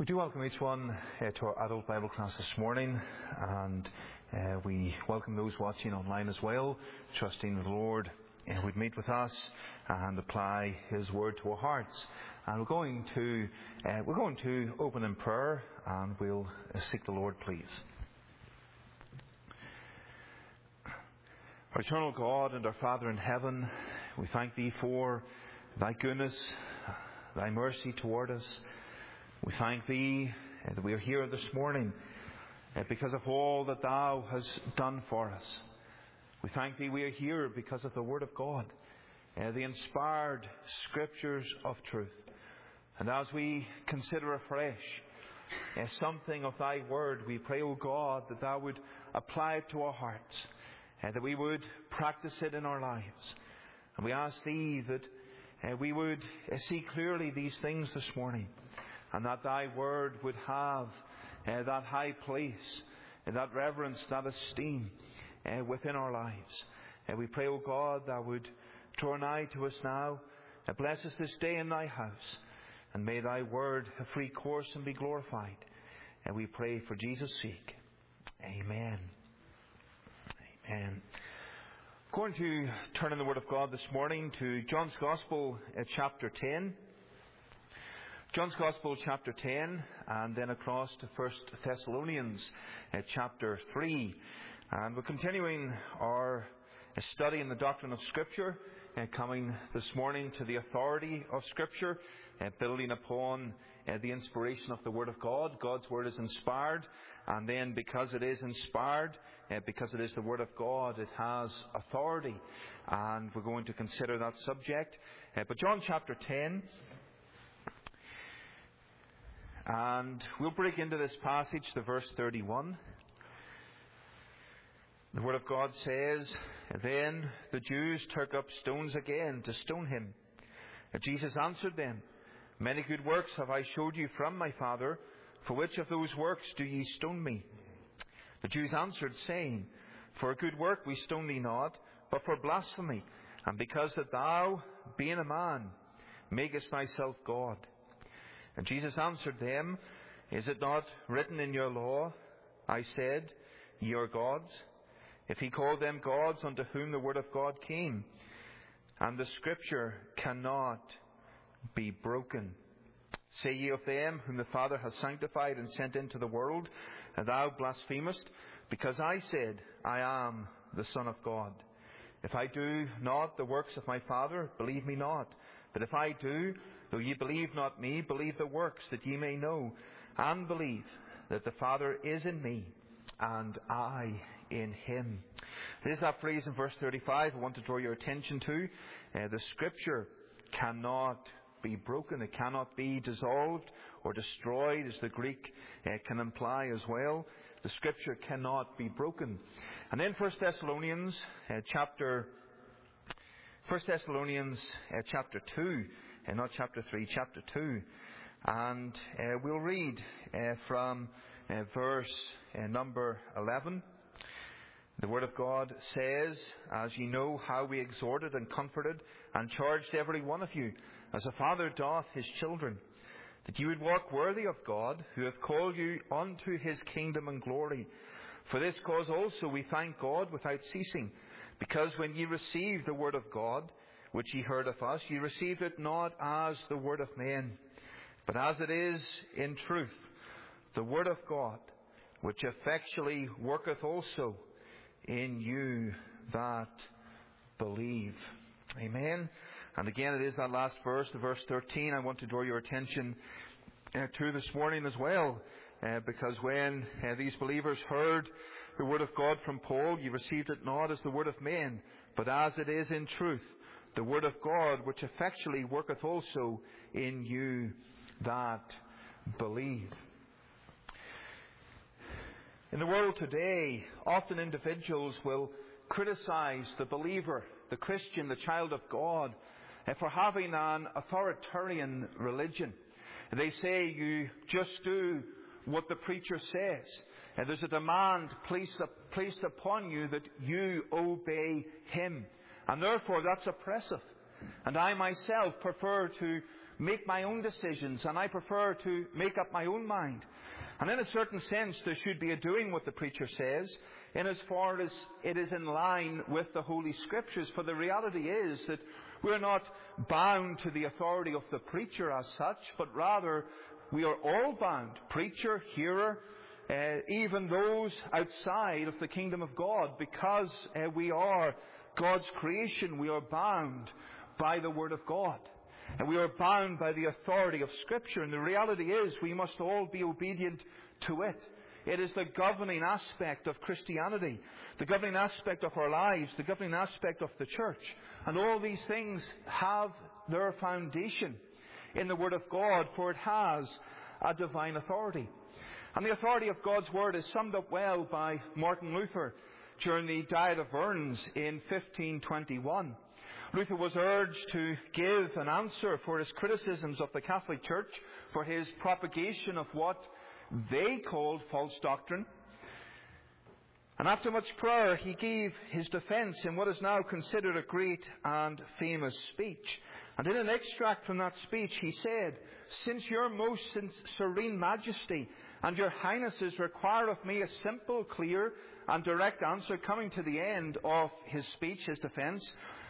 do welcome each one to our adult Bible class this morning, and we welcome those watching online as well, trusting the Lord would meet with us and apply His Word to our hearts. And we're going to open in prayer, and we'll seek the Lord, please. Our eternal God and our Father in heaven, we thank Thee for Thy goodness, Thy mercy toward us. We thank Thee that we are here this morning because of all that Thou hast done for us. We thank Thee we are here because of the Word of God, the inspired Scriptures of truth. And as we consider afresh something of Thy Word, we pray, O God, that Thou would apply it to our hearts, that we would practice it in our lives. And we ask Thee that we would see clearly these things this morning, and that Thy Word would have that high place, that reverence, that esteem within our lives. We pray, O God, Thou would draw nigh to us now. Bless us this day in Thy house, and may Thy Word have free course and be glorified. And we pray for Jesus' sake. Amen. Amen. I'm going to turn in the Word of God this morning to John's Gospel, chapter 10. John's Gospel, chapter 10, and then across to 1 Thessalonians, chapter 3. And we're continuing our study in the doctrine of Scripture, coming this morning to the authority of Scripture, building upon the inspiration of the Word of God. God's Word is inspired, and then because it is inspired, because it is the Word of God, it has authority. And we're going to consider that subject. But John chapter 10, and we'll break into this passage to verse 31. The Word of God says, "Then the Jews took up stones again to stone him. And Jesus answered them, 'Many good works have I showed you from my Father. For which of those works do ye stone me?' The Jews answered, saying, 'For a good work we stone thee not, but for blasphemy, and because that thou, being a man, makest thyself God.' And Jesus answered them, 'Is it not written in your law, I said, ye are gods? If he called them gods unto whom the word of God came, and the Scripture cannot be broken. Say ye of them whom the Father has sanctified and sent into the world, and thou blasphemest, because I said, I am the Son of God. If I do not the works of my Father, believe me not. But if I do, though ye believe not me, believe the works, that ye may know and believe that the Father is in me, and I in him.'" There's that phrase in verse 35 I want to draw your attention to. The Scripture cannot be broken. It cannot be dissolved or destroyed, as the Greek can imply as well. The Scripture cannot be broken. And then 1 Thessalonians chapter 2, not chapter 3, chapter 2. And we'll read from verse number 11. The Word of God says, "As ye know how we exhorted and comforted and charged every one of you, as a father doth his children, that ye would walk worthy of God, who hath called you unto his kingdom and glory. For this cause also we thank God without ceasing, because when ye received the word of God, which ye heard of us, ye received it not as the word of men, but as it is in truth, the word of God, which effectually worketh also in you that believe." Amen. And again, it is that last verse, the verse 13, I want to draw your attention to this morning as well. Because when these believers heard the word of God from Paul, "Ye received it not as the word of men, but as it is in truth, the word of God, which effectually worketh also in you that believe." In the world today, often individuals will criticize the believer, the Christian, the child of God, for having an authoritarian religion. They say you just do what the preacher says. And there's a demand placed upon you that you obey him. And therefore that's oppressive. And I myself prefer to make my own decisions, and I prefer to make up my own mind. And in a certain sense, there should be a doing what the preacher says, in as far as it is in line with the Holy Scriptures. For the reality is that we're not bound to the authority of the preacher as such, but rather we are all bound, preacher, hearer, even those outside of the kingdom of God, because we are God's creation. We are bound by the Word of God. And we are bound by the authority of Scripture. And the reality is we must all be obedient to it. It is the governing aspect of Christianity, the governing aspect of our lives, the governing aspect of the church. And all these things have their foundation in the Word of God, for it has a divine authority. And the authority of God's Word is summed up well by Martin Luther during the Diet of Worms in 1521. Luther was urged to give an answer for his criticisms of the Catholic Church for his propagation of what they called false doctrine. And after much prayer, he gave his defence in what is now considered a great and famous speech. And in an extract from that speech, he said, "Since your most serene majesty and your highnesses require of me a simple, clear and direct answer," coming to the end of his speech, his defence,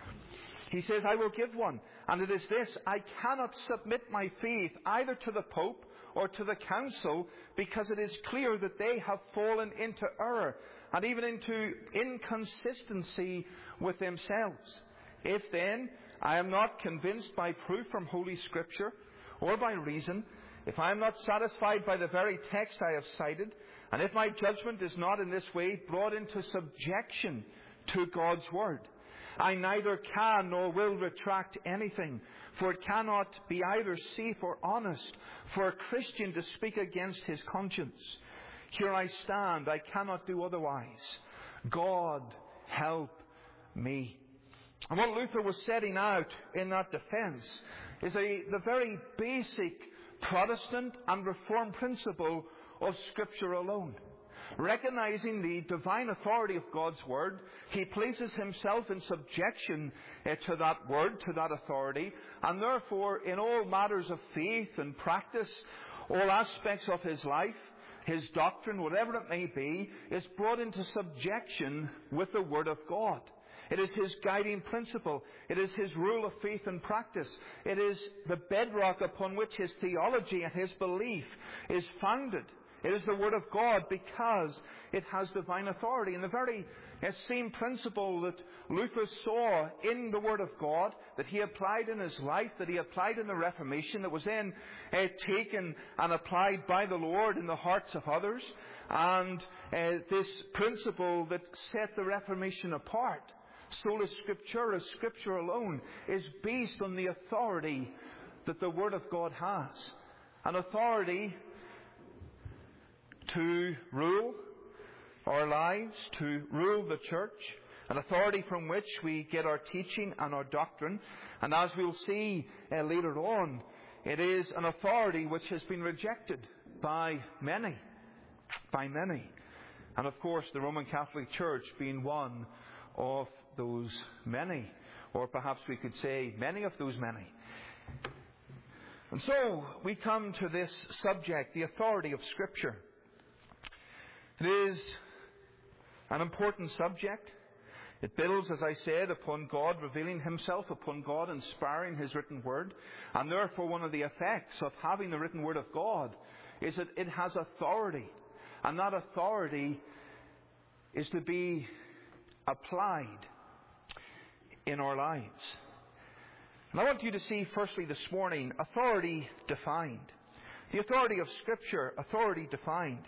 he says, "I will give one, and it is this: I cannot submit my faith either to the Pope or to the Council, because it is clear that they have fallen into error and even into inconsistency with themselves. If then I am not convinced by proof from Holy Scripture or by reason, if I am not satisfied by the very text I have cited, and if my judgment is not in this way brought into subjection to God's Word, I neither can nor will retract anything, for it cannot be either safe or honest for a Christian to speak against his conscience. Here I stand, I cannot do otherwise. God help me." And what Luther was setting out in that defence is the very basic Protestant and Reformed principle of Scripture alone. Recognizing the divine authority of God's Word, he places himself in subjection to that Word, to that authority, and therefore in all matters of faith and practice, all aspects of his life, his doctrine, whatever it may be, is brought into subjection with the Word of God. It is his guiding principle. It is his rule of faith and practice. It is the bedrock upon which his theology and his belief is founded. It is the Word of God because it has divine authority. And the very same principle that Luther saw in the Word of God, that he applied in his life, that he applied in the Reformation, that was then taken and applied by the Lord in the hearts of others, and this principle that set the Reformation apart, sola scriptura, Scripture alone, is based on the authority that the Word of God has. An authority to rule our lives, to rule the church, an authority from which we get our teaching and our doctrine. And as we'll see later on, it is an authority which has been rejected by many. And of course, the Roman Catholic Church being one of those many, or perhaps we could say many of those many. And so we come to this subject, the authority of Scripture. It is an important subject. It builds, as I said, upon God revealing Himself, upon God inspiring His written Word. And therefore one of the effects of having the written Word of God is that it has authority. And that authority is to be applied in our lives. And I want you to see firstly this morning, authority defined. The authority of Scripture, authority defined.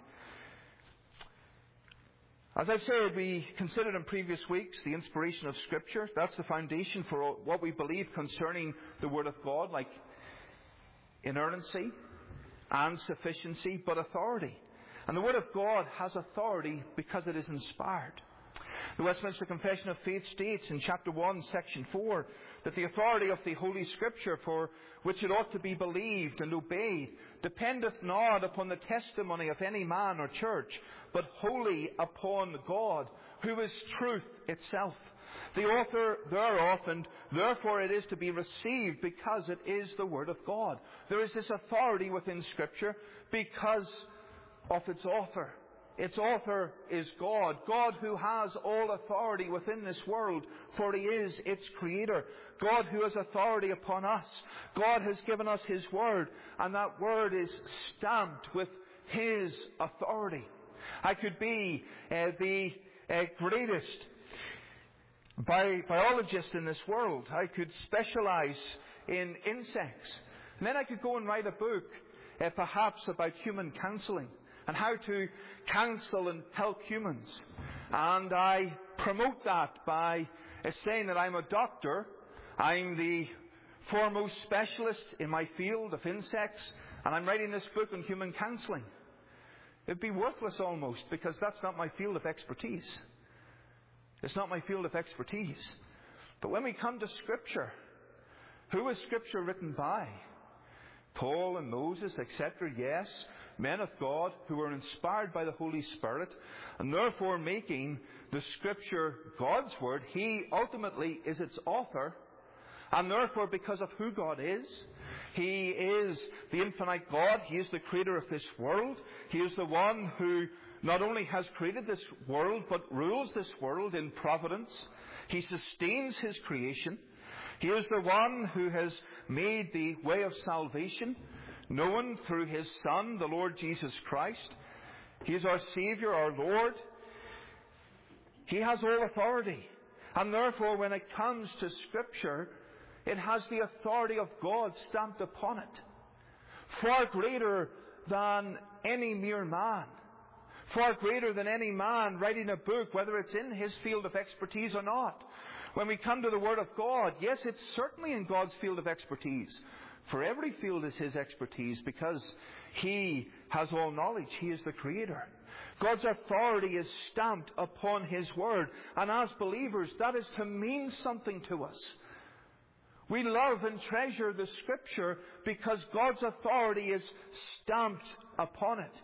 As I've said, we considered in previous weeks the inspiration of Scripture. That's the foundation for what we believe concerning the Word of God, like inerrancy and sufficiency, but authority. And the Word of God has authority because it is inspired. The Westminster Confession of Faith states in chapter 1, section 4, that the authority of the Holy Scripture, for which it ought to be believed and obeyed, dependeth not upon the testimony of any man or church, but wholly upon God, who is truth itself. the author thereof, and therefore it is to be received because it is the Word of God. There is this authority within Scripture because of its author. Its author is God. God who has all authority within this world, for He is its creator. God who has authority upon us. God has given us His Word, and that Word is stamped with His authority. I could be the greatest biologist in this world. I could specialize in insects. And then I could go and write a book, perhaps about human counseling and how to counsel and help humans. And I promote that by saying that I'm a doctor. I'm the foremost specialist in my field of insects, and I'm writing this book on human counseling. It'd be worthless almost, because that's not my field of expertise. It's not my field of expertise. But when we come to Scripture, who is Scripture written by? Paul and Moses, etc. Yes, men of God who were inspired by the Holy Spirit, and therefore making the Scripture God's Word. He ultimately is its author, and therefore because of who God is, He is the infinite God. He is the creator of this world. He is the one who not only has created this world, but rules this world in providence. He sustains His creation. He is the one who has made the way of salvation known through His Son, the Lord Jesus Christ. He is our Savior, our Lord. He has all authority. And therefore, when it comes to Scripture, it has the authority of God stamped upon it. Far greater than any mere man. Far greater than any man writing a book, whether it's in his field of expertise or not. When we come to the Word of God, yes, it's certainly in God's field of expertise. For every field is His expertise, because He has all knowledge. He is the Creator. God's authority is stamped upon His Word. And as believers, that is to mean something to us. We love and treasure the Scripture because God's authority is stamped upon it.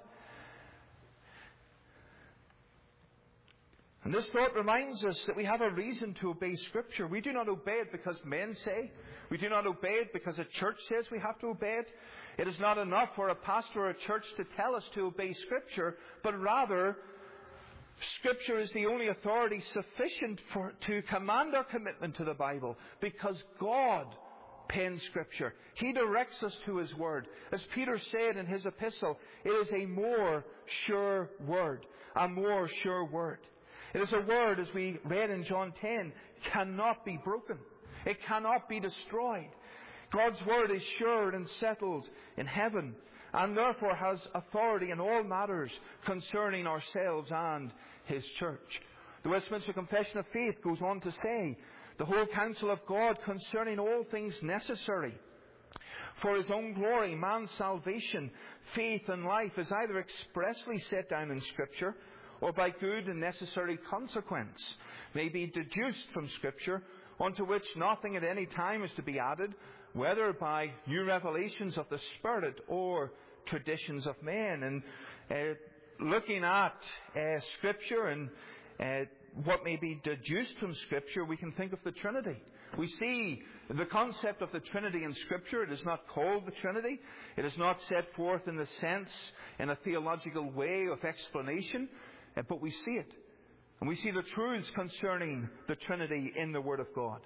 And this thought reminds us that we have a reason to obey Scripture. We do not obey it because men say. We do not obey it because a church says we have to obey it. It is not enough for a pastor or a church to tell us to obey Scripture, but rather, Scripture is the only authority sufficient to command our commitment to the Bible, because God penned Scripture. He directs us to His Word. As Peter said in his epistle, it is a more sure word. A more sure word. It is a word, as we read in John 10, cannot be broken. It cannot be destroyed. God's Word is sure and settled in heaven, and therefore has authority in all matters concerning ourselves and His church. The Westminster Confession of Faith goes on to say, the whole counsel of God concerning all things necessary for His own glory, man's salvation, faith and life, is either expressly set down in Scripture, or by good and necessary consequence may be deduced from Scripture, unto which nothing at any time is to be added, whether by new revelations of the Spirit or traditions of men. And looking at Scripture and what may be deduced from Scripture, we can think of the Trinity. We see the concept of the Trinity in Scripture. It is not called the Trinity. It is not set forth in the sense, in a theological way of explanation, but we see it. And we see the truths concerning the Trinity in the Word of God.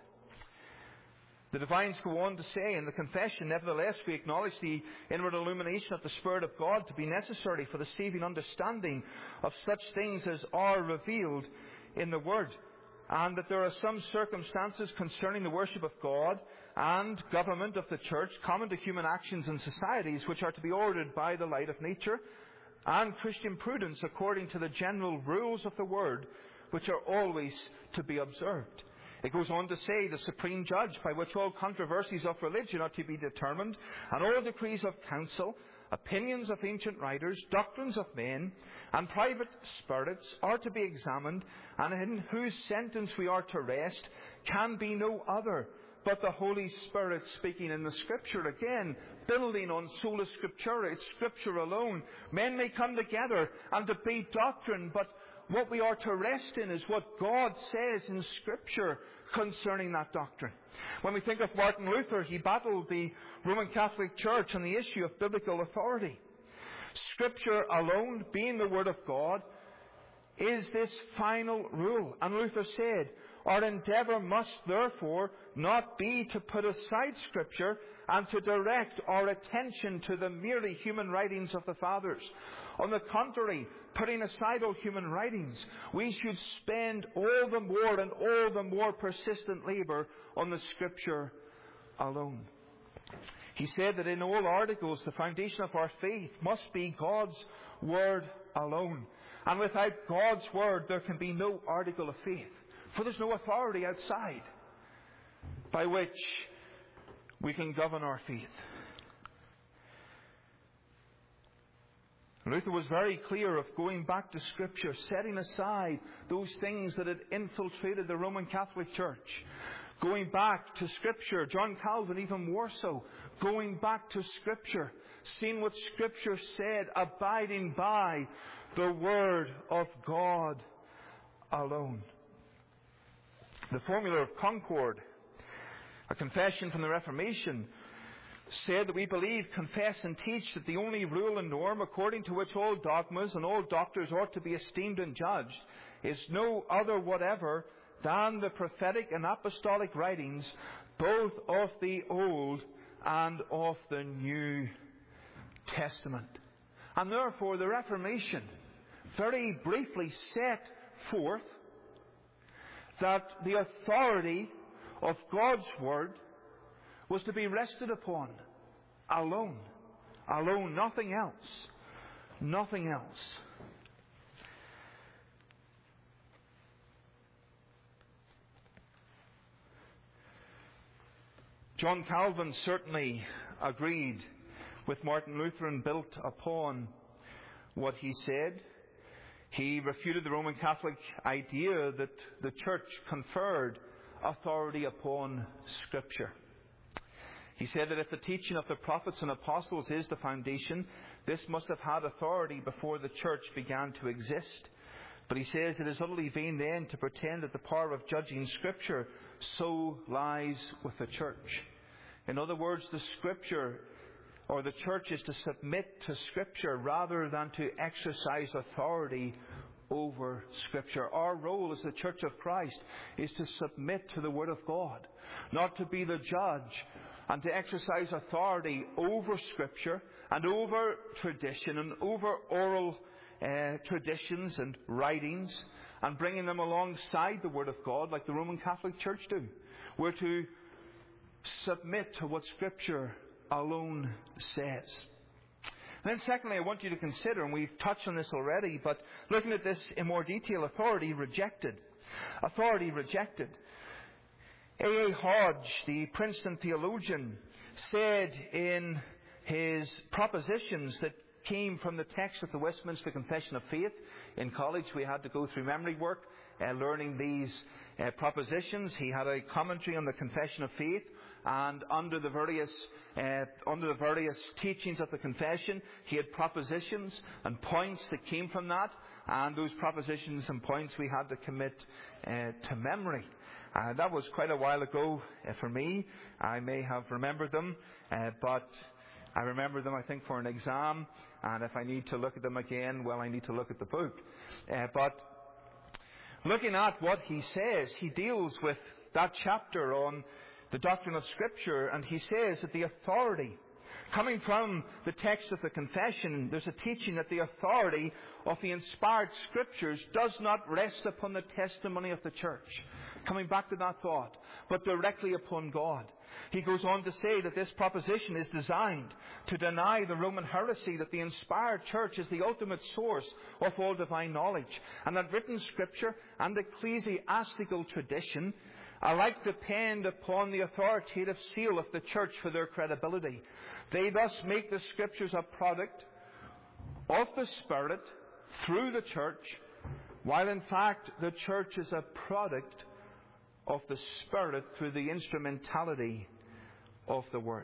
The divines go on to say in the confession, nevertheless we acknowledge the inward illumination of the Spirit of God to be necessary for the saving understanding of such things as are revealed in the Word, and that there are some circumstances concerning the worship of God and government of the church, common to human actions and societies, which are to be ordered by the light of nature, and Christian prudence according to the general rules of the Word, which are always to be observed. It goes on to say, the supreme judge by which all controversies of religion are to be determined, and all decrees of council, opinions of ancient writers, doctrines of men, and private spirits are to be examined, and in whose sentence we are to rest, can be no other but the Holy Spirit speaking in the Scripture. Again, building on sola scriptura, it's Scripture alone. Men may come together and debate doctrine, but what we are to rest in is what God says in Scripture concerning that doctrine. When we think of Martin Luther, he battled the Roman Catholic Church on the issue of biblical authority. Scripture alone, being the Word of God, is this final rule. And Luther said, our endeavour must therefore not be to put aside Scripture and to direct our attention to the merely human writings of the Fathers. On the contrary, putting aside all human writings, we should spend all the more and all the more persistent labour on the Scripture alone. He said that in all articles, the foundation of our faith must be God's Word alone. And without God's Word, there can be no article of faith. For there's no authority outside by which we can govern our faith. Luther was very clear of going back to Scripture, setting aside those things that had infiltrated the Roman Catholic Church. Going back to Scripture. John Calvin even more so. Going back to Scripture. Seeing what Scripture said, abiding by the Word of God alone. The Formula of Concord, a confession from the Reformation, said that we believe, confess and teach that the only rule and norm according to which all dogmas and all doctors ought to be esteemed and judged is no other whatever than the prophetic and apostolic writings, both of the Old and of the New Testament. And therefore the Reformation very briefly set forth that the authority of God's Word was to be rested upon alone. Alone, nothing else. Nothing else. John Calvin certainly agreed with Martin Luther and built upon what he said. He refuted the Roman Catholic idea that the Church conferred authority upon Scripture. He said that if the teaching of the prophets and apostles is the foundation, this must have had authority before the Church began to exist. But he says it is utterly vain then to pretend that the power of judging Scripture so lies with the Church. In other words, the Scripture or the Church is to submit to Scripture rather than to exercise authority over Scripture. Our role as the Church of Christ is to submit to the Word of God, not to be the judge and to exercise authority over Scripture and over tradition and over oral traditions and writings and bringing them alongside the Word of God like the Roman Catholic Church do. We're to submit to what Scripture alone says. And then secondly, I want you to consider, and we've touched on this already, but looking at this in more detail, authority rejected. Authority rejected. A.A. Hodge, the Princeton theologian, said in his propositions that came from the text of the Westminster Confession of Faith. In college we had to go through memory work, learning these propositions. He had a commentary on the Confession of Faith, and under the various teachings of the confession, he had propositions and points that came from that, and those propositions and points we had to commit to memory. That was quite a while ago for me. I may have remembered them, but I remember them, I think, for an exam, and if I need to look at them again, well, I need to look at the book. But looking at what he says, he deals with that chapter on the doctrine of Scripture, and he says that the authority, coming from the text of the confession, there's a teaching that the authority of the inspired Scriptures does not rest upon the testimony of the church. Coming back to that thought, but directly upon God. He goes on to say that this proposition is designed to deny the Roman heresy that the inspired church is the ultimate source of all divine knowledge, and that written Scripture and ecclesiastical tradition alike depend upon the authoritative seal of the church for their credibility. They thus make the Scriptures a product of the Spirit through the church, while in fact the church is a product of the Spirit through the instrumentality of the Word.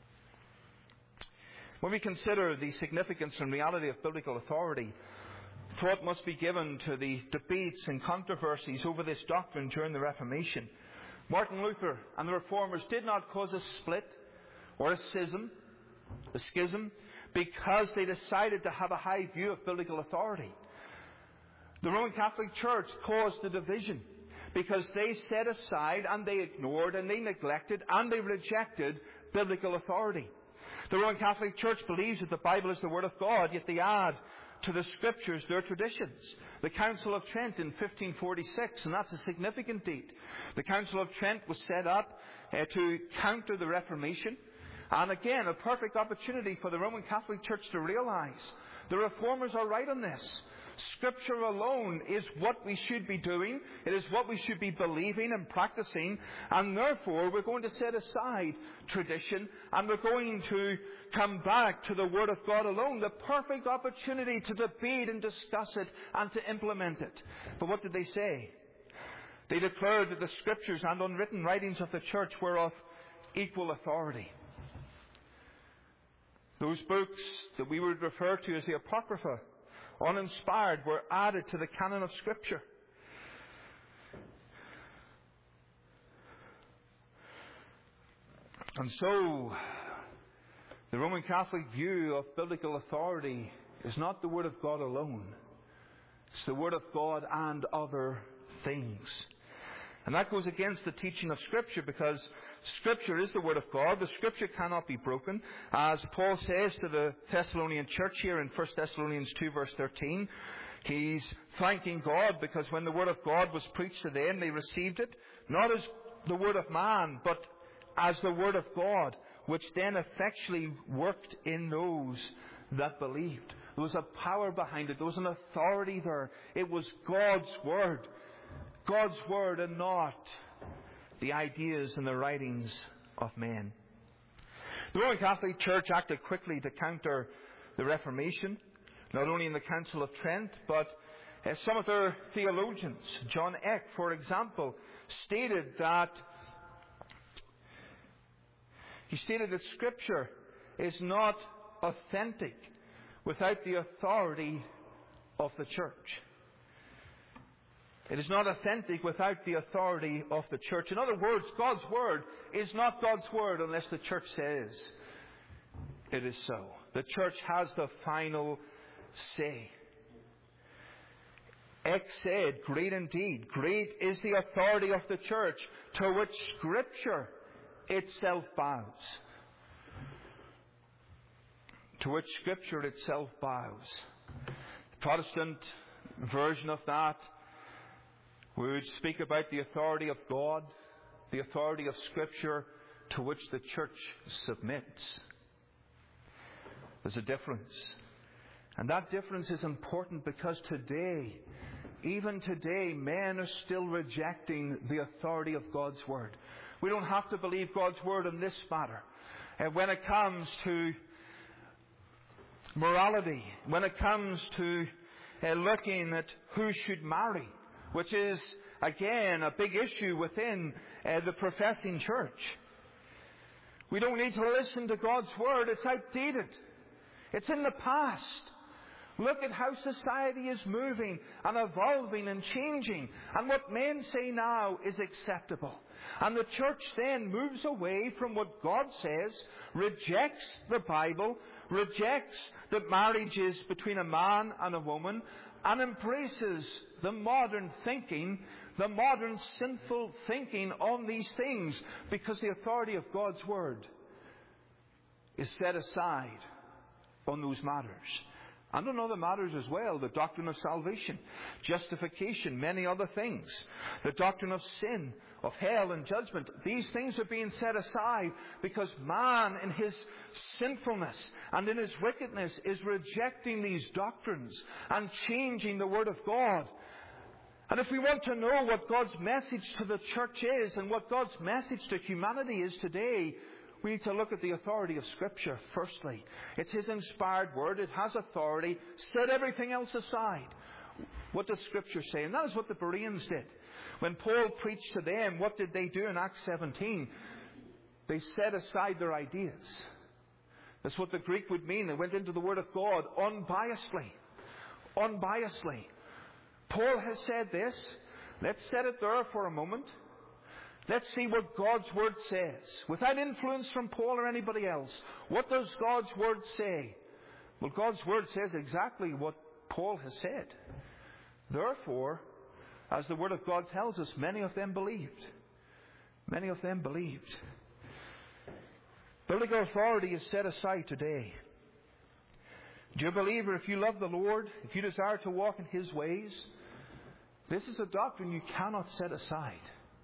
When we consider the significance and reality of biblical authority, thought must be given to the debates and controversies over this doctrine during the Reformation. Martin Luther and the Reformers did not cause a split or a schism, because they decided to have a high view of biblical authority. The Roman Catholic Church caused the division because they set aside and they ignored and they neglected and they rejected biblical authority. The Roman Catholic Church believes that the Bible is the Word of God, yet they add to the Scriptures their traditions. The Council of Trent in 1546, and that's a significant date. The Council of Trent was set up to counter the Reformation. And again, a perfect opportunity for the Roman Catholic Church to realize the Reformers are right on this. Scripture alone is what we should be doing. It is what we should be believing and practicing. And therefore, we're going to set aside tradition and we're going to come back to the Word of God alone. The perfect opportunity to debate and discuss it and to implement it. But what did they say? They declared that the Scriptures and unwritten writings of the Church were of equal authority. Those books that we would refer to as the Apocrypha, uninspired, were added to the canon of Scripture. And so, the Roman Catholic view of biblical authority is not the Word of God alone. It's the Word of God and other things. And that goes against the teaching of Scripture, because Scripture is the Word of God. The Scripture cannot be broken. As Paul says to the Thessalonian church here in 1 Thessalonians 2 verse 13, he's thanking God because when the Word of God was preached to them, they received it not as the Word of man, but as the Word of God, which then effectually worked in those that believed. There was a power behind it. There was an authority there. It was God's Word. God's Word and not the ideas and the writings of men. The Roman Catholic Church acted quickly to counter the Reformation, not only in the Council of Trent, but some of their theologians. John Eck, for example, stated that Scripture is not authentic without the authority of the Church. It is not authentic without the authority of the Church. In other words, God's Word is not God's Word unless the Church says it is so. The Church has the final say. Eck said, "Great indeed, great is the authority of the Church, to which Scripture itself bows." To which Scripture itself bows. The Protestant version of that would speak about the authority of God, the authority of Scripture, to which the Church submits. There's a difference. And that difference is important because today, even today, men are still rejecting the authority of God's Word. We don't have to believe God's Word in this matter. When it comes to morality, when it comes to looking at who should marry, which is, again, a big issue within the professing church. We don't need to listen to God's Word. It's outdated. It's in the past. Look at how society is moving and evolving and changing. And what men say now is acceptable. And the church then moves away from what God says, rejects the Bible, rejects that marriage is between a man and a woman, and embraces the modern thinking, the modern sinful thinking on these things, because the authority of God's Word is set aside on those matters. And on other matters as well, the doctrine of salvation, justification, many other things. The doctrine of sin, of hell and judgment. These things are being set aside because man in his sinfulness and in his wickedness is rejecting these doctrines and changing the Word of God. And if we want to know what God's message to the church is and what God's message to humanity is today, we need to look at the authority of Scripture, firstly. It's His inspired Word. It has authority. Set everything else aside. What does Scripture say? And that is what the Bereans did. When Paul preached to them, what did they do in Acts 17? They set aside their ideas. That's what the Greek would mean. They went into the Word of God unbiasedly. unbiasedly. Paul has said this. Let's set it there for a moment. Let's see what God's Word says. Without influence from Paul or anybody else. What does God's Word say? Well, God's Word says exactly what Paul has said. Therefore, as the Word of God tells us, many of them believed. Many of them believed. Biblical authority is set aside today. Dear believer, if you love the Lord, if you desire to walk in His ways, this is a doctrine you cannot set aside.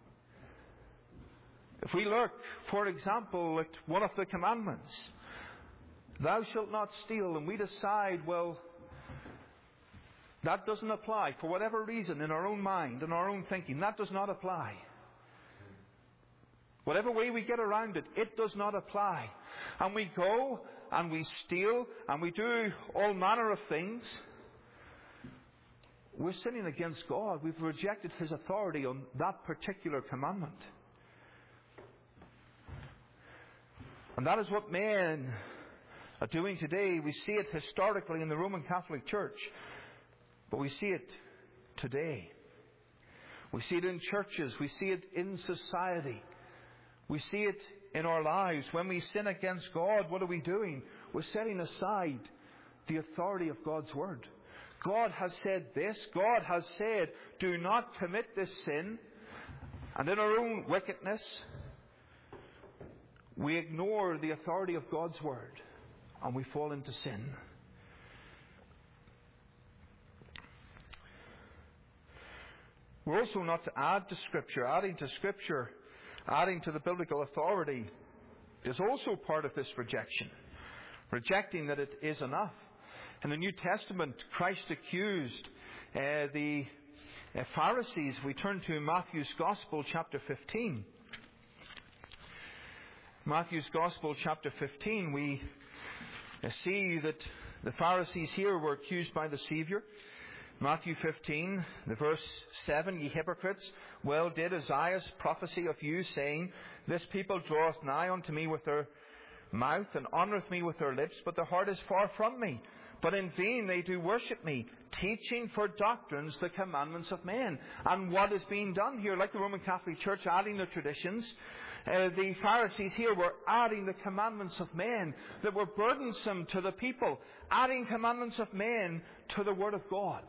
If we look, for example, at one of the commandments, thou shalt not steal, and we decide, well, that doesn't apply. For whatever reason, in our own mind, in our own thinking, that does not apply. Whatever way we get around it, it does not apply. And we go, and we steal, and we do all manner of things. We're sinning against God. We've rejected His authority on that particular commandment. And that is what men are doing today. We see it historically in the Roman Catholic Church. But we see it today. We see it in churches. We see it in society. We see it in our lives. When we sin against God, what are we doing? We're setting aside the authority of God's Word. God has said this. God has said, do not commit this sin. And in our own wickedness, we ignore the authority of God's Word and we fall into sin. We're also not to add to Scripture. Adding to Scripture, adding to the biblical authority is also part of this rejection. Rejecting that it is enough. In the New Testament, Christ accused the Pharisees. We turn to Matthew's Gospel, chapter 15. Matthew's Gospel, chapter 15, we see that the Pharisees here were accused by the Saviour. Matthew 15, the verse 7, Ye hypocrites, well did Isaiah prophesy of you, saying, This people draweth nigh unto me with their mouth, and honoureth me with their lips, but their heart is far from me. But in vain they do worship me, teaching for doctrines the commandments of men. And what is being done here, like the Roman Catholic Church adding the traditions, the Pharisees here were adding the commandments of men that were burdensome to the people, adding commandments of men to the Word of God.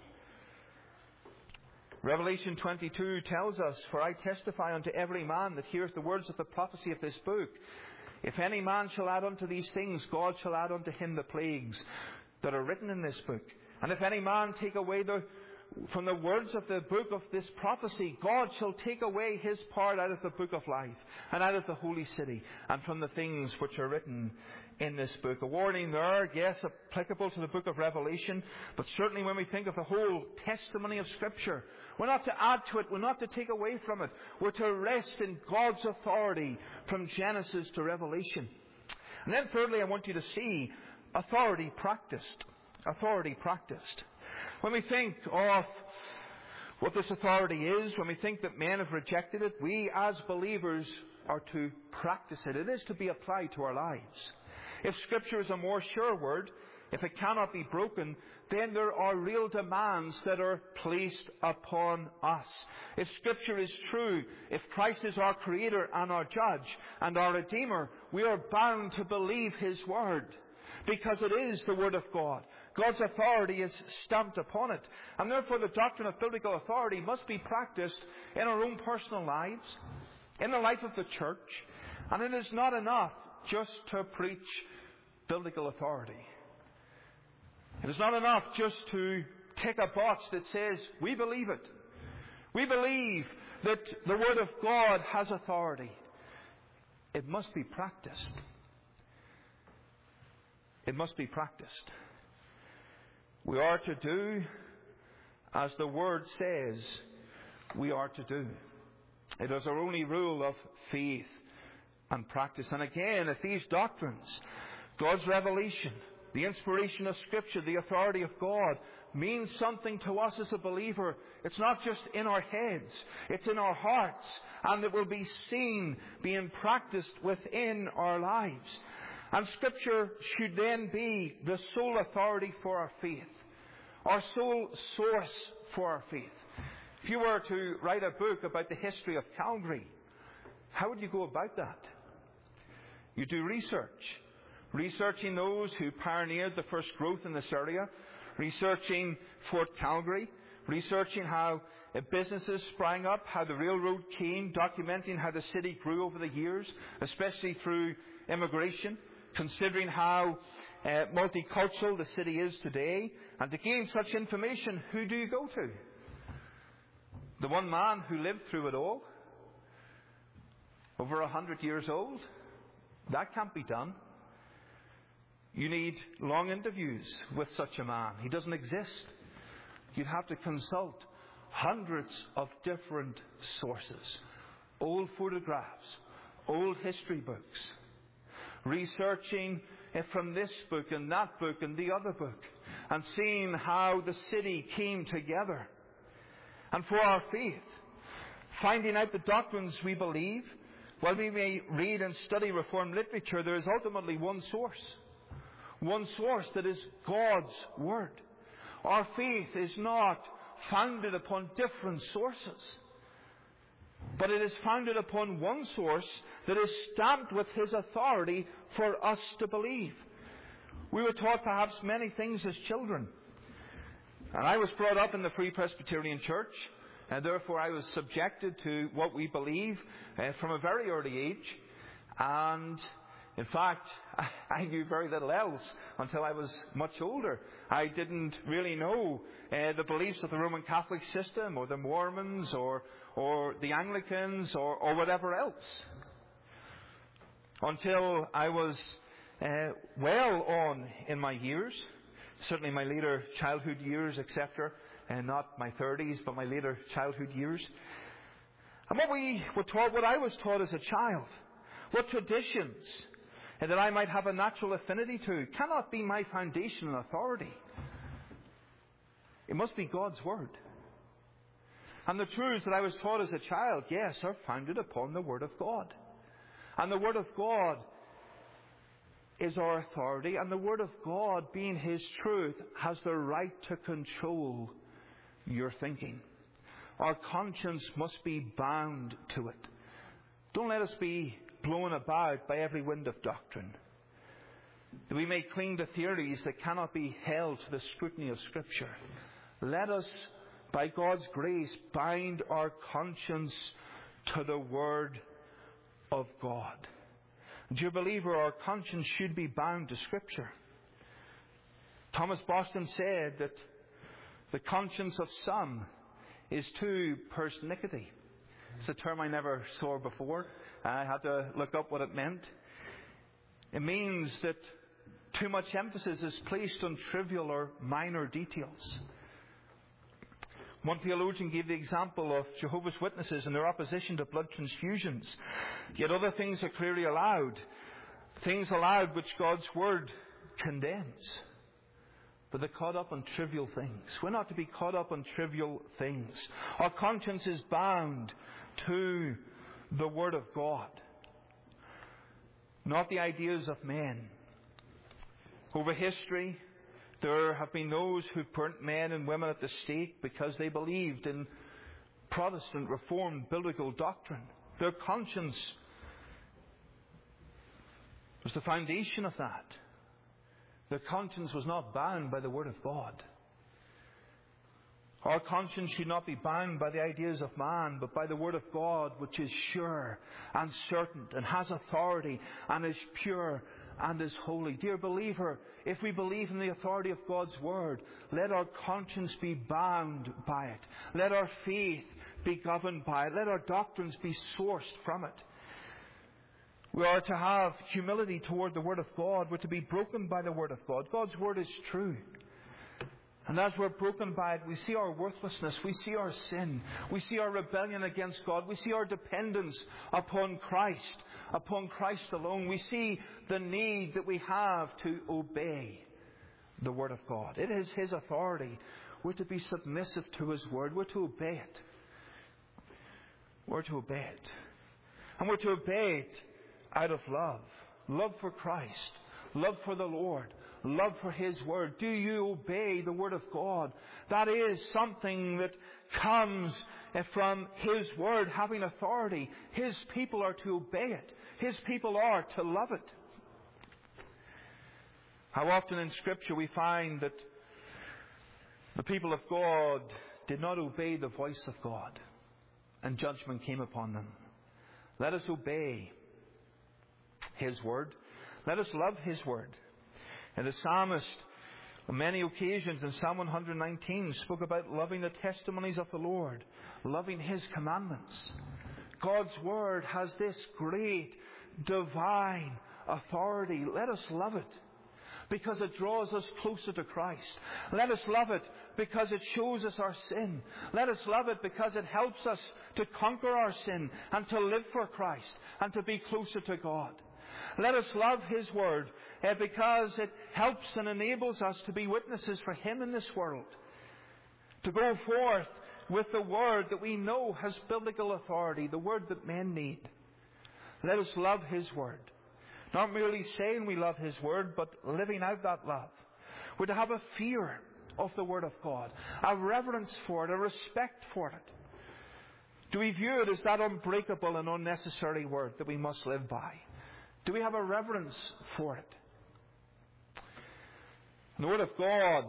Revelation 22 tells us, For I testify unto every man that heareth the words of the prophecy of this book, if any man shall add unto these things, God shall add unto him the plagues that are written in this book. And if any man take away from the words of the book of this prophecy, God shall take away his part out of the book of life, and out of the holy city, and from the things which are written in this book. A warning there, yes, applicable to the book of Revelation, but certainly when we think of the whole testimony of Scripture, we're not to add to it, we're not to take away from it. We're to rest in God's authority from Genesis to Revelation. And then thirdly, I want you to see authority practiced. Authority practiced. When we think of what this authority is, when we think that men have rejected it, we as believers are to practice it. It is to be applied to our lives. If Scripture is a more sure word, if it cannot be broken, then there are real demands that are placed upon us. If Scripture is true, if Christ is our Creator and our Judge and our Redeemer, we are bound to believe His Word, because it is the Word of God. God's authority is stamped upon it. And therefore the doctrine of biblical authority must be practiced in our own personal lives, in the life of the church. And it is not enough just to preach biblical authority. It is not enough just to tick a box that says, we believe it. We believe that the Word of God has authority. It must be practiced. It must be practiced. We are to do as the Word says we are to do. It is our only rule of faith and practice. And again, if these doctrines, God's revelation, the inspiration of Scripture, the authority of God, means something to us as a believer, it's not just in our heads, it's in our hearts, and it will be seen being practiced within our lives. And Scripture should then be the sole authority for our faith. our sole source for our faith. If you were to write a book about the history of Calgary, how would you go about that? You do research. Researching those who pioneered the first growth in this area. Researching Fort Calgary. Researching how businesses sprang up, how the railroad came. Documenting how the city grew over the years, especially through immigration. Considering how multicultural the city is today. And to gain such information, who do you go to? The one man who lived through it all? Over 100 years old? That can't be done. You need long interviews with such a man. He doesn't exist. You'd have to consult hundreds of different sources. Old photographs, old history books. Researching from this book and that book and the other book. And seeing how the city came together. And for our faith, finding out the doctrines we believe. While we may read and study Reformed literature, there is ultimately one source. One source that is God's Word. Our faith is not founded upon different sources, but it is founded upon one source that is stamped with His authority for us to believe. We were taught perhaps many things as children. And I was brought up in the Free Presbyterian Church, and therefore I was subjected to what we believe from a very early age. And in fact, I knew very little else until I was much older. I didn't really know the beliefs of the Roman Catholic system or the Mormons or the Anglicans or whatever else. Until I was well on in my years, certainly my later childhood years, etc., and not my 30s, but my later childhood years. And what we were taught, what I was taught as a child, what traditions that I might have a natural affinity to, cannot be my foundation and authority. It must be God's Word. And the truths that I was taught as a child, yes, are founded upon the Word of God. And the Word of God is our authority, and the Word of God, being His truth, has the right to control your thinking. Our conscience must be bound to it. Don't let us be blown about by every wind of doctrine. That we may cling to theories that cannot be held to the scrutiny of Scripture. Let us, by God's grace, bind our conscience to the Word of God. Dear believer, our conscience should be bound to Scripture. Thomas Boston said that the conscience of some is too persnickety. It's a term I never saw before. I had to look up what it meant. It means that too much emphasis is placed on trivial or minor details. One theologian gave the example of Jehovah's Witnesses and their opposition to blood transfusions. Yet other things are clearly allowed. Things allowed which God's Word condemns. But they're caught up on trivial things. We're not to be caught up on trivial things. Our conscience is bound to the Word of God, not the ideas of men. Over history, there have been those who burnt men and women at the stake because they believed in Protestant Reformed biblical doctrine. Their conscience was the foundation of that. Their conscience was not bound by the Word of God. Our conscience should not be bound by the ideas of man, but by the Word of God, which is sure and certain and has authority and is pure and is holy. Dear believer, if we believe in the authority of God's Word, let our conscience be bound by it. Let our faith be governed by it. Let our doctrines be sourced from it. We are to have humility toward the Word of God. We're to be broken by the Word of God. God's Word is true. And as we're broken by it, we see our worthlessness. We see our sin. We see our rebellion against God. We see our dependence upon Christ alone. We see the need that we have to obey the Word of God. It is His authority. We're to be submissive to His Word. We're to obey it. We're to obey it. And we're to obey it out of love. Love for Christ. Love for the Lord. love for His Word? Do you obey the Word of God? That is something that comes from His Word having authority. His people are to obey it. His people are to love it. How often in Scripture we find that the people of God did not obey the voice of God, and judgment came upon them. Let us obey His Word. Let us love His Word. And the psalmist, on many occasions in Psalm 119, spoke about loving the testimonies of the Lord, loving His commandments. God's Word has this great divine authority. Let us love it, because it draws us closer to Christ. Let us love it because it shows us our sin. Let us love it because it helps us to conquer our sin and to live for Christ and to be closer to God. Let us love His Word because it helps and enables us to be witnesses for Him in this world. To go forth with the Word that we know has biblical authority, the Word that men need. Let us love His Word. Not merely saying we love His Word, but living out that love. We're to have a fear of the Word of God, a reverence for it, a respect for it. Do we view it as that unbreakable and unnecessary Word that we must live by? Do we have a reverence for it? The Word of God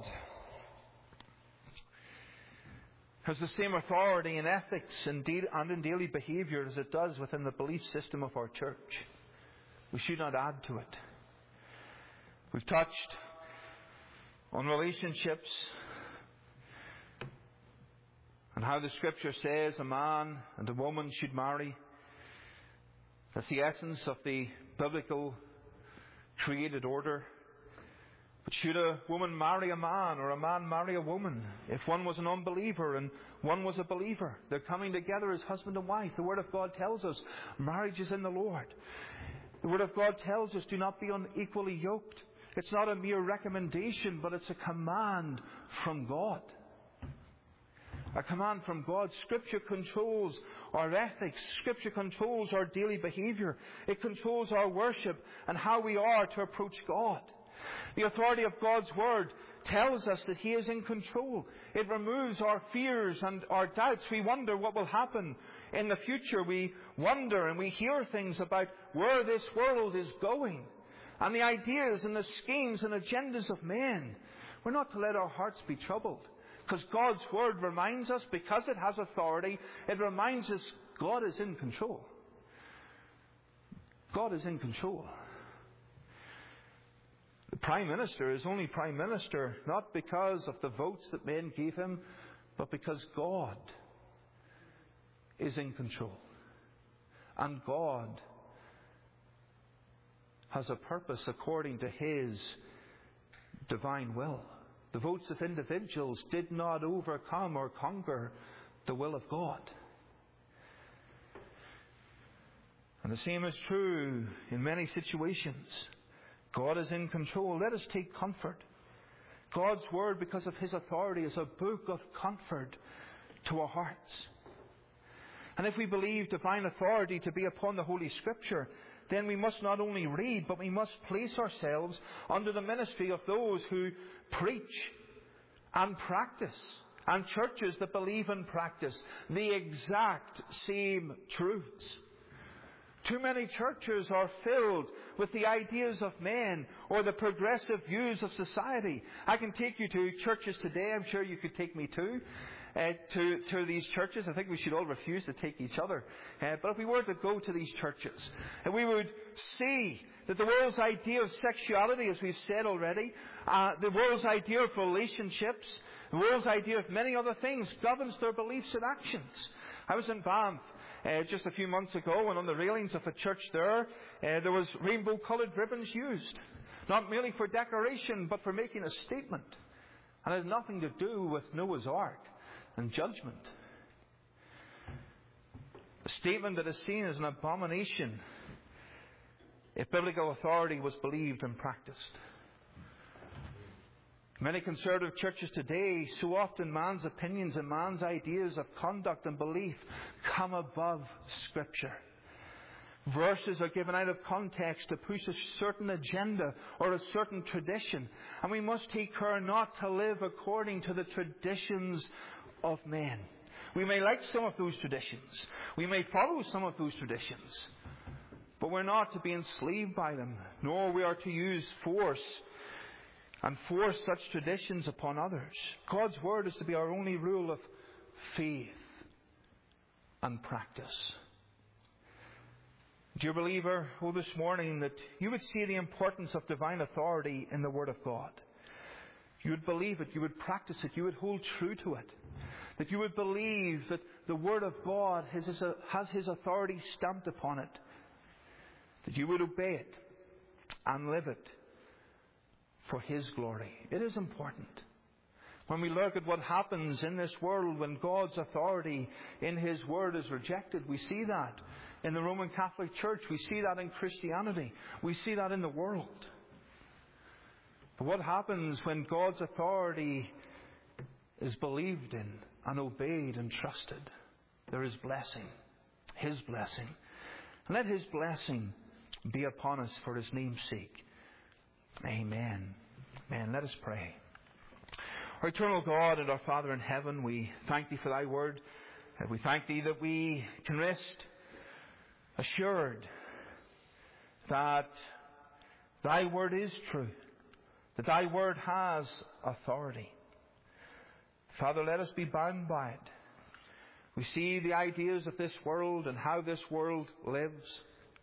has the same authority in ethics and in daily behaviour as it does within the belief system of our church. We should not add to it. We've touched on relationships and how the Scripture says a man and a woman should marry. That's the essence of the biblical created order. But should a woman marry a man or a man marry a woman? If one was an unbeliever and one was a believer, they're coming together as husband and wife. The Word of God tells us marriage is in the Lord. The Word of God tells us do not be unequally yoked. It's not a mere recommendation, but it's a command from God. A command from God. Scripture controls our ethics. Scripture controls our daily behaviour. It controls our worship and how we are to approach God. The authority of God's Word tells us that He is in control. It removes our fears and our doubts. We wonder what will happen in the future. We wonder and we hear things about where this world is going and the ideas and the schemes and agendas of men. We're not to let our hearts be troubled, because God's Word reminds us, because it has authority, it reminds us God is in control. God is in control. The Prime Minister is only Prime Minister not because of the votes that men gave him, but because God is in control. And God has a purpose according to His divine will. The votes of individuals did not overcome or conquer the will of God. And the same is true in many situations. God is in control. Let us take comfort. God's Word, because of His authority, is a book of comfort to our hearts. And if we believe divine authority to be upon the Holy Scripture, then we must not only read, but we must place ourselves under the ministry of those who preach and practice, and churches that believe and practice the exact same truths. Too many churches are filled with the ideas of men or the progressive views of society. I can take you to churches today. I'm sure you could take me to these churches. I think we should all refuse to take each other. But if we were to go to these churches, and we would see that the world's idea of sexuality, as we've said already, the world's idea of relationships, the world's idea of many other things governs their beliefs and actions. I was in Banff just a few months ago, and on the railings of a church there was rainbow-coloured ribbons used. Not merely for decoration, but for making a statement. And it had nothing to do with Noah's Ark and judgment. A statement that is seen as an abomination if biblical authority was believed and practiced. Many conservative churches today, so often man's opinions and man's ideas of conduct and belief come above Scripture. Verses are given out of context to push a certain agenda or a certain tradition. And we must take care not to live according to the traditions of men. We may like some of those traditions. We may follow some of those traditions. But we're not to be enslaved by them. Nor we are to use force and force such traditions upon others. God's Word is to be our only rule of faith and practice. Dear believer, this morning that you would see the importance of divine authority in the Word of God. You would believe it, you would practice it, you would hold true to it. That you would believe that the Word of God has His authority stamped upon it. That you would obey it and live it for His glory. It is important. When we look at what happens in this world when God's authority in His Word is rejected, we see that in the Roman Catholic Church. We see that in Christianity. We see that in the world. But what happens when God's authority is believed in and obeyed and trusted? There is blessing. His blessing. And let His blessing be upon us for His name's sake. Amen. Amen. Let us pray. Our eternal God and our Father in heaven, we thank Thee for Thy Word. We thank Thee that we can rest assured that Thy Word is true, that Thy Word has authority. Father, let us be bound by it. We see the ideas of this world and how this world lives.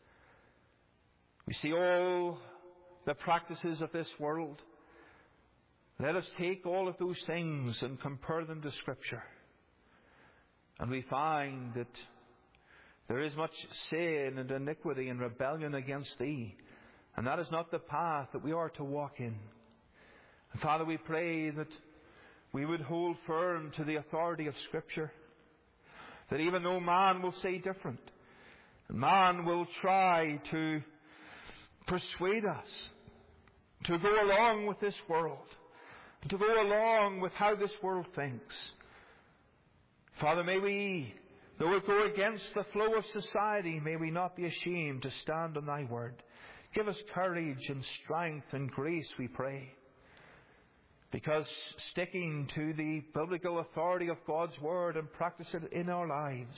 We see all the practices of this world. Let us take all of those things and compare them to Scripture. And we find that there is much sin and iniquity and rebellion against Thee. And that is not the path that we are to walk in. And Father, we pray that we would hold firm to the authority of Scripture. That even though man will say different, man will try to persuade us to go along with this world, to go along with how this world thinks. Father, may we, though it go against the flow of society, may we not be ashamed to stand on Thy Word. Give us courage and strength and grace, we pray. Because sticking to the biblical authority of God's Word and practicing it in our lives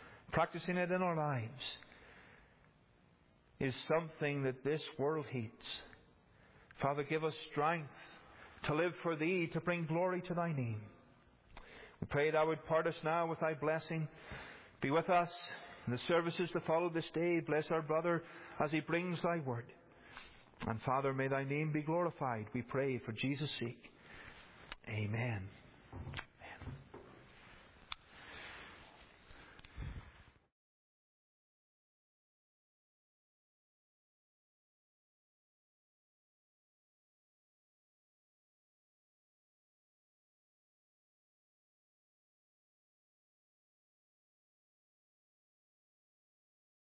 is something that this world hates. Father, give us strength to live for Thee, to bring glory to Thy name. We pray Thou would part us now with Thy blessing. Be with us in the services to follow this day. Bless our brother as he brings Thy Word. And Father, may Thy name be glorified, we pray, for Jesus' sake. Amen.